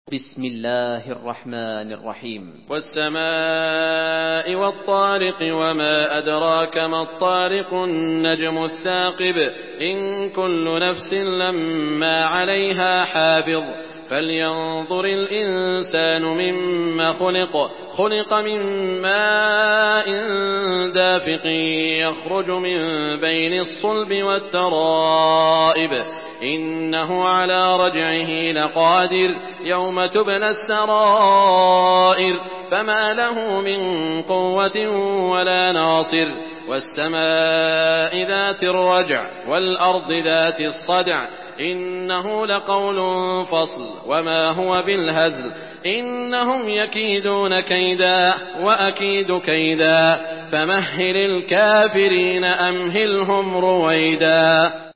بسم الله الرحمن الرحيم. والسماء والطارق وما أدراك ما الطارق النجم الثاقب إن كل نفس لما عليها حافظ فلينظر الإنسان مما خلق من ماء دافق يخرج من بين الصلب والترائب إنه على رجعه لقادر يوم تبلى السرائر فما له من قوة ولا ناصر والسماء ذات الرجع والأرض ذات الصدع إنه لقول فصل وما هو بالهزل إنهم يكيدون كيدا وأكيد كيدا فمهل الكافرين أمهلهم رويدا.